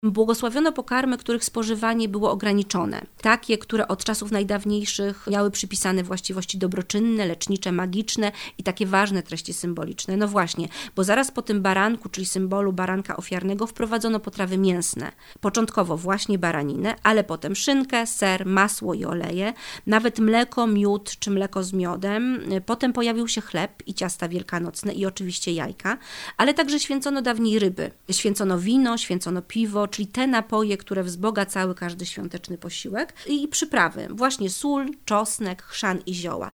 Błogosławiono pokarmy, których spożywanie było ograniczone. Takie, które od czasów najdawniejszych miały przypisane właściwości dobroczynne, lecznicze, magiczne i takie ważne treści symboliczne. No właśnie, bo zaraz po tym baranku, czyli symbolu baranka ofiarnego, wprowadzono potrawy mięsne. Początkowo właśnie baraninę, ale potem szynkę, ser, masło i oleje, nawet mleko, miód czy mleko z miodem. Potem pojawił się chleb i ciasta wielkanocne i oczywiście jajka, ale także święcono dawniej ryby. Święcono wino, święcono piwo, czyli te napoje, które wzbogacały każdy świąteczny posiłek i przyprawy, właśnie sól, czosnek, chrzan i zioła.